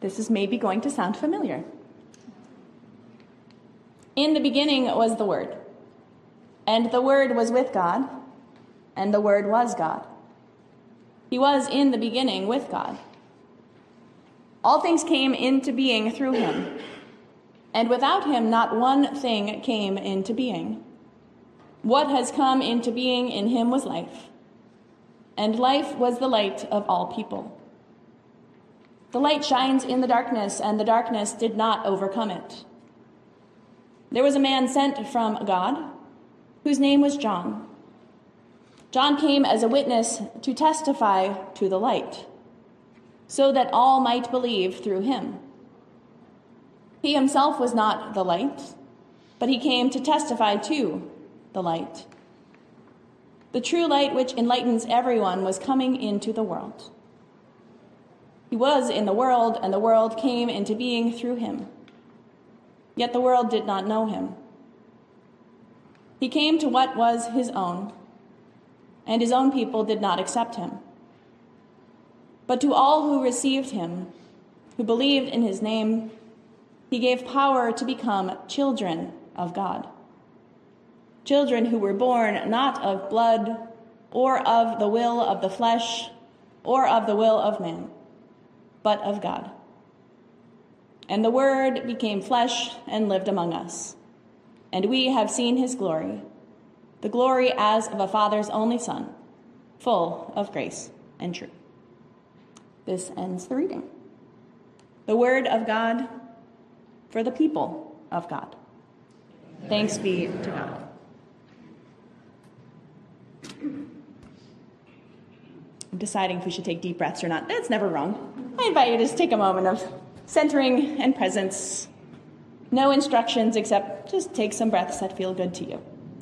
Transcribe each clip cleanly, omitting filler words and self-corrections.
This is maybe going to sound familiar. In the beginning was the Word, and the Word was with God, and the Word was God. He was in the beginning with God. All things came into being through him, and without him not one thing came into being. What has come into being in him was life, and life was the light of all people. The light shines in the darkness, and the darkness did not overcome it. There was a man sent from God, whose name was John. John came as a witness to testify to the light, so that all might believe through him. He himself was not the light, but he came to testify to the light. The true light which enlightens everyone was coming into the world. He was in the world, and the world came into being through him. Yet the world did not know him. He came to what was his own, and his own people did not accept him. But to all who received him, who believed in his name, he gave power to become children of God. Children who were born not of blood, or of the will of the flesh, or of the will of man, but of God. And the Word became flesh and lived among us. And we have seen his glory, the glory as of a Father's only Son, full of grace and truth. This ends the reading. The Word of God for the people of God. Thanks be to God. I'm deciding if we should take deep breaths or not. That's never wrong. I invite you to just take a moment of centering and presence. No instructions except just take some breaths that feel good to you.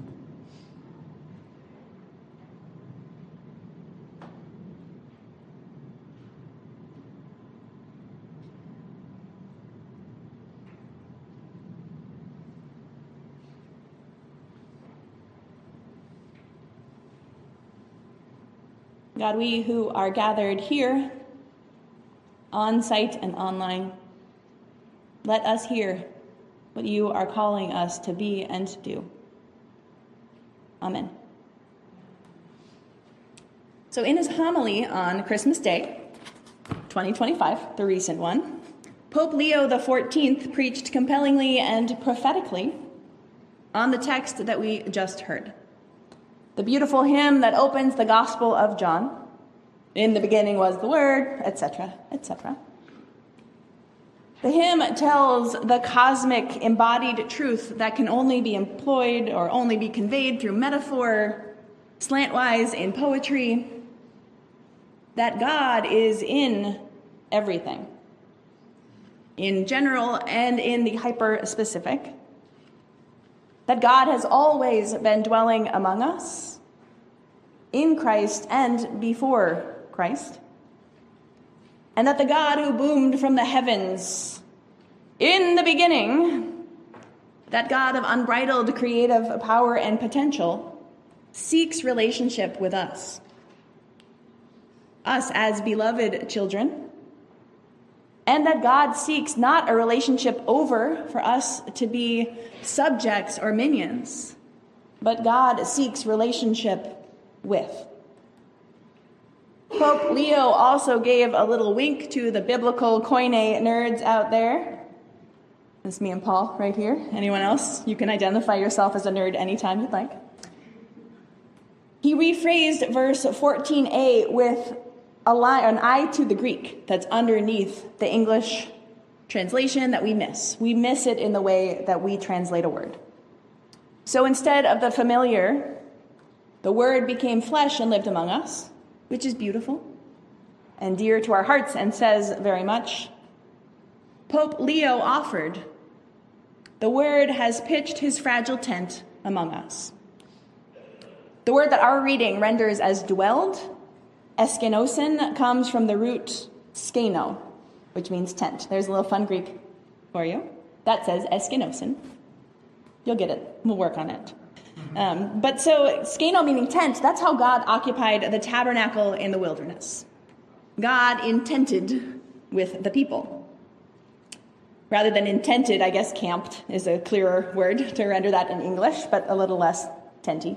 God, we who are gathered here, on site and online, let us hear what you are calling us to be and to do. Amen. So in his homily on Christmas Day, 2025, the recent one, Pope Leo XIV preached compellingly and prophetically on the text that we just heard. The beautiful hymn that opens the Gospel of John, "In the beginning was the Word," etc., etc. The hymn tells the cosmic embodied truth that can only be employed or only be conveyed through metaphor, slantwise in poetry, that God is in everything, in general and in the hyper-specific, that God has always been dwelling among us, in Christ and before Christ, and that the God who boomed from the heavens in the beginning, that God of unbridled creative power and potential, seeks relationship with us as beloved children, and that God seeks not a relationship over for us to be subjects or minions, but God seeks relationship with. Pope Leo also gave a little wink to the biblical Koine nerds out there. This is me and Paul right here. Anyone else? You can identify yourself as a nerd anytime you'd like. He rephrased verse 14a with an eye to the Greek that's underneath the English translation that we miss. We miss it in the way that we translate a word. So instead of the familiar, the Word became flesh and lived among us, which is beautiful and dear to our hearts and says very much, Pope Leo offered, the Word has pitched his fragile tent among us. The word that our reading renders as dwelled, eskenosin, comes from the root skeno, which means tent. There's a little fun Greek for you. That says eskenosin. You'll get it. We'll work on it. But so skeno meaning tent, that's how God occupied the tabernacle in the wilderness. God intended with the people. Rather than intented, I guess camped is a clearer word to render that in English, but a little less tenty.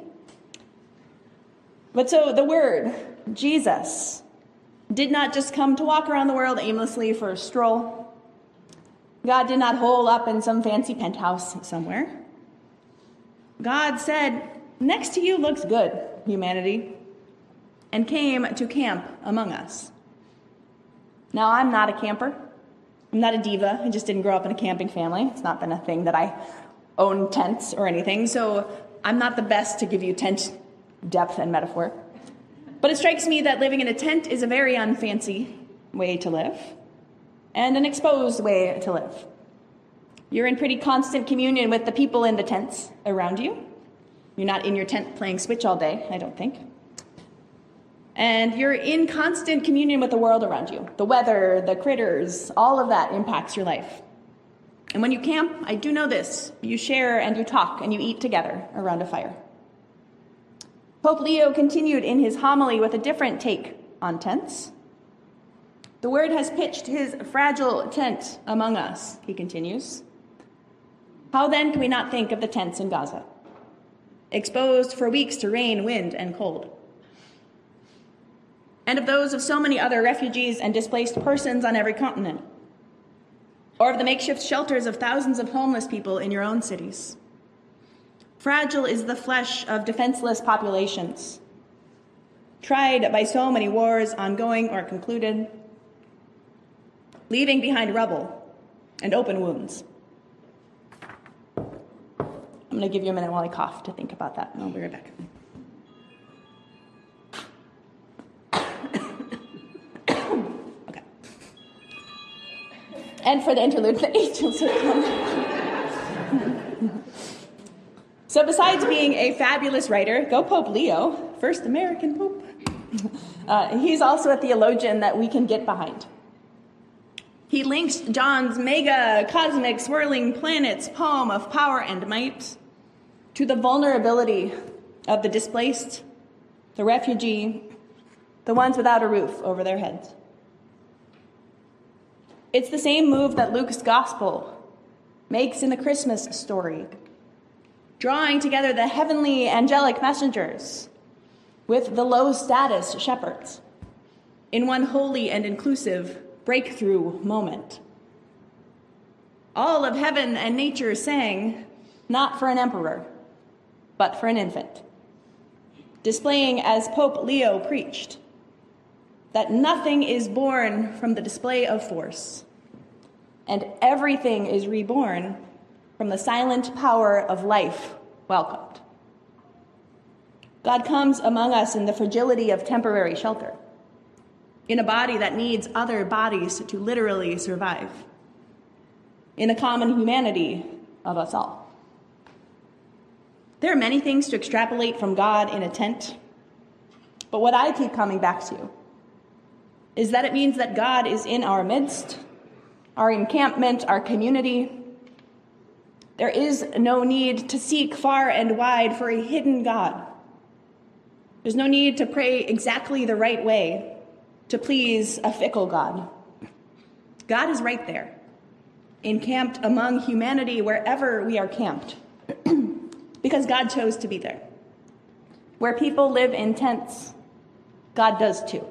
But so the Word, Jesus, did not just come to walk around the world aimlessly for a stroll. God did not hole up in some fancy penthouse somewhere. God said, "Next to you looks good, humanity," and came to camp among us. Now, I'm not a camper. I'm not a diva. I just didn't grow up in a camping family. It's not been a thing that I own tents or anything, so I'm not the best to give you tent depth and metaphor. But it strikes me that living in a tent is a very unfancy way to live, and an exposed way to live. You're in pretty constant communion with the people in the tents around you. You're not in your tent playing Switch all day, I don't think. And you're in constant communion with the world around you. The weather, the critters, all of that impacts your life. And when you camp, I do know this, you share and you talk and you eat together around a fire. Pope Leo continued in his homily with a different take on tents. The Word has pitched his fragile tent among us, he continues. How then can we not think of the tents in Gaza, exposed for weeks to rain, wind, and cold? And of those of so many other refugees and displaced persons on every continent, or of the makeshift shelters of thousands of homeless people in your own cities. Fragile is the flesh of defenseless populations, tried by so many wars, ongoing or concluded, leaving behind rubble and open wounds. I'm going to give you a minute while I cough to think about that, and I'll be right back. Okay. And for the interlude, the angels will come. So besides being a fabulous writer, go Pope Leo, first American Pope, he's also a theologian that we can get behind. He links John's mega cosmic swirling planets poem of power and might to the vulnerability of the displaced, the refugee, the ones without a roof over their heads. It's the same move that Luke's gospel makes in the Christmas story, drawing together the heavenly angelic messengers with the low-status shepherds in one holy and inclusive breakthrough moment. All of heaven and nature sang, not for an emperor, but for an infant, displaying, as Pope Leo preached, that nothing is born from the display of force, and everything is reborn from the silent power of life welcomed. God comes among us in the fragility of temporary shelter, in a body that needs other bodies to literally survive, in the common humanity of us all. There are many things to extrapolate from God in a tent, but what I keep coming back to is that it means that God is in our midst, our encampment, our community. There is no need to seek far and wide for a hidden God. There's no need to pray exactly the right way to please a fickle God. God is right there, encamped among humanity wherever we are camped, because God chose to be there. Where people live in tents, God does too.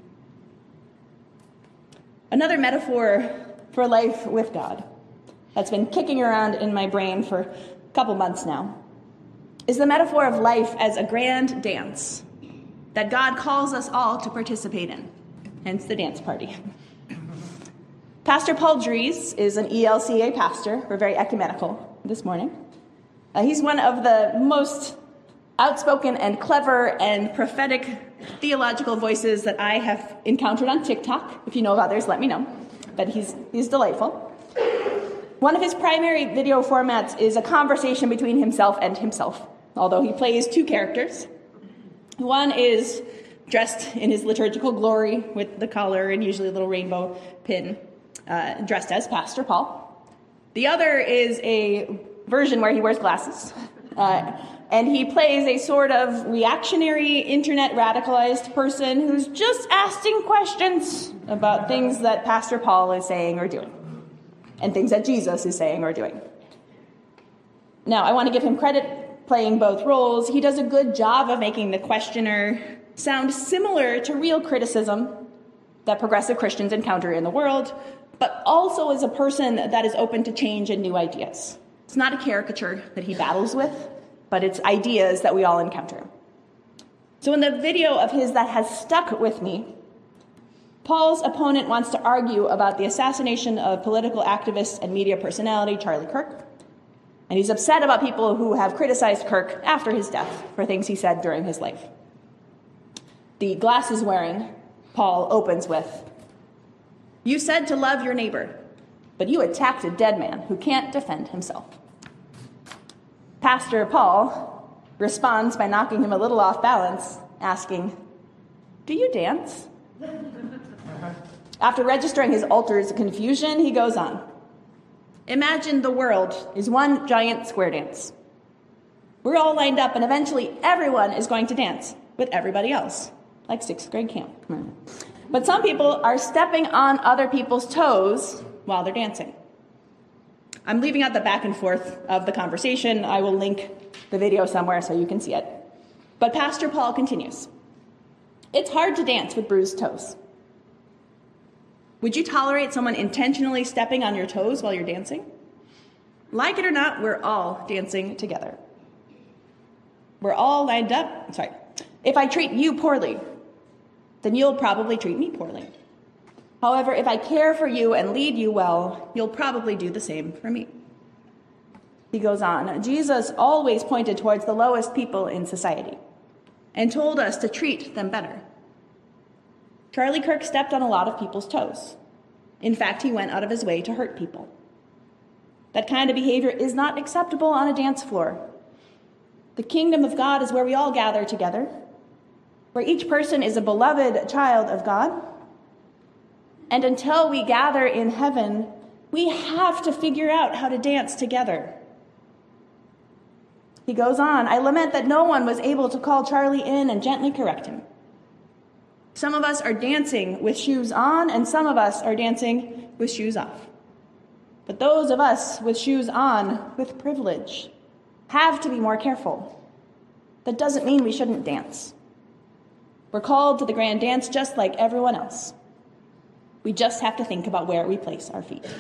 Another metaphor for life with God that's been kicking around in my brain for a couple months now is the metaphor of life as a grand dance that God calls us all to participate in, hence the dance party. Pastor Paul Dries is an ELCA pastor. We're very ecumenical this morning. He's one of the most outspoken and clever and prophetic theological voices that I have encountered on TikTok. If you know of others, let me know. But he's delightful. One of his primary video formats is a conversation between himself and himself, although he plays two characters. One is dressed in his liturgical glory with the collar and usually a little rainbow pin, dressed as Pastor Paul. The other is a version where he wears glasses, and he plays a sort of reactionary, internet radicalized person who's just asking questions about things that Pastor Paul is saying or doing. and things that Jesus is saying or doing. Now, I want to give him credit playing both roles. He does a good job of making the questioner sound similar to real criticism that progressive Christians encounter in the world, but also as a person that is open to change and new ideas. It's not a caricature that he battles with, but it's ideas that we all encounter. So in the video of his that has stuck with me, Paul's opponent wants to argue about the assassination of political activist and media personality Charlie Kirk, and he's upset about people who have criticized Kirk after his death for things he said during his life. The glasses-wearing Paul opens with, "You said to love your neighbor, but you attacked a dead man who can't defend himself." Pastor Paul responds by knocking him a little off balance, asking, "Do you dance?" After registering his altar's confusion, he goes on, "Imagine the world is one giant square dance. We're all lined up, and eventually everyone is going to dance with everybody else, like sixth grade camp. But some people are stepping on other people's toes while they're dancing." I'm leaving out the back and forth of the conversation. I will link the video somewhere so you can see it. But Pastor Paul continues, "It's hard to dance with bruised toes. Would you tolerate someone intentionally stepping on your toes while you're dancing? Like it or not, we're all dancing together. We're all lined up. If I treat you poorly, then you'll probably treat me poorly. However, if I care for you and lead you well, you'll probably do the same for me." He goes on, "Jesus always pointed towards the lowest people in society and told us to treat them better. Charlie Kirk stepped on a lot of people's toes. In fact, he went out of his way to hurt people. That kind of behavior is not acceptable on a dance floor. The kingdom of God is where we all gather together, where each person is a beloved child of God. And until we gather in heaven, we have to figure out how to dance together." He goes on, "I lament that no one was able to call Charlie in and gently correct him. Some of us are dancing with shoes on, and some of us are dancing with shoes off. But those of us with shoes on, with privilege, have to be more careful. That doesn't mean we shouldn't dance. We're called to the grand dance just like everyone else. We just have to think about where we place our feet."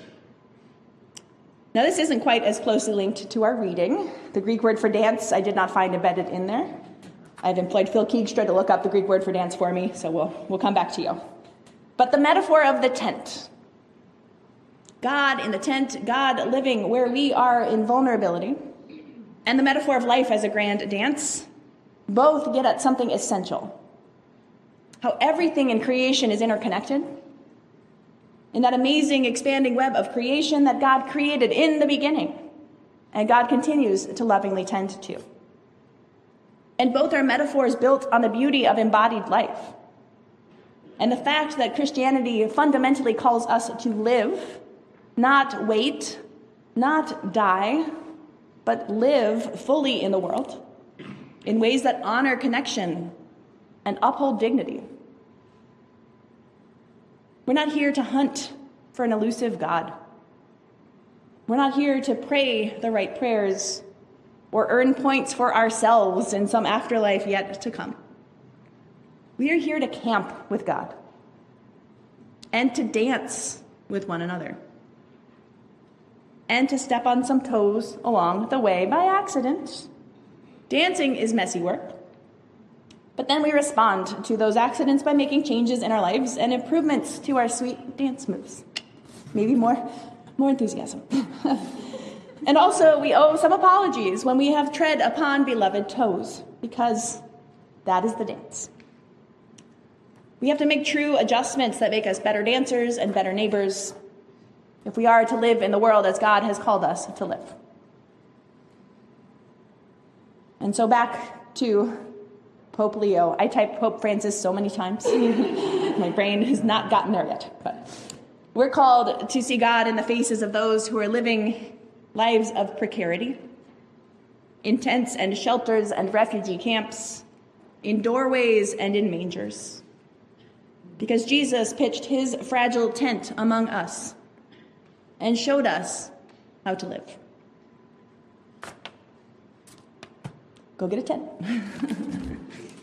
Now, this isn't quite as closely linked to our reading. The Greek word for dance I did not find embedded in there. I've employed Phil Keegstra to look up the Greek word for dance for me, so we'll come back to you. But the metaphor of the tent, God in the tent, God living where we are in vulnerability, and the metaphor of life as a grand dance, both get at something essential. How everything in creation is interconnected, in that amazing expanding web of creation that God created in the beginning, and God continues to lovingly tend to. And both are metaphors built on the beauty of embodied life, and the fact that Christianity fundamentally calls us to live, not wait, not die, but live fully in the world, in ways that honor connection and uphold dignity. We're not here to hunt for an elusive God. We're not here to pray the right prayers or earn points for ourselves in some afterlife yet to come. We are here to camp with God and to dance with one another and to step on some toes along the way by accident. Dancing is messy work, but then we respond to those accidents by making changes in our lives and improvements to our sweet dance moves. Maybe more enthusiasm. And also, we owe some apologies when we have tread upon beloved toes, because that is the dance. We have to make true adjustments that make us better dancers and better neighbors if we are to live in the world as God has called us to live. And so back to Pope Leo. I typed Pope Francis so many times. My brain has not gotten there yet. But we're called to see God in the faces of those who are living lives of precarity, in tents and shelters and refugee camps, in doorways and in mangers. Because Jesus pitched his fragile tent among us, and showed us how to live. Go get a 10.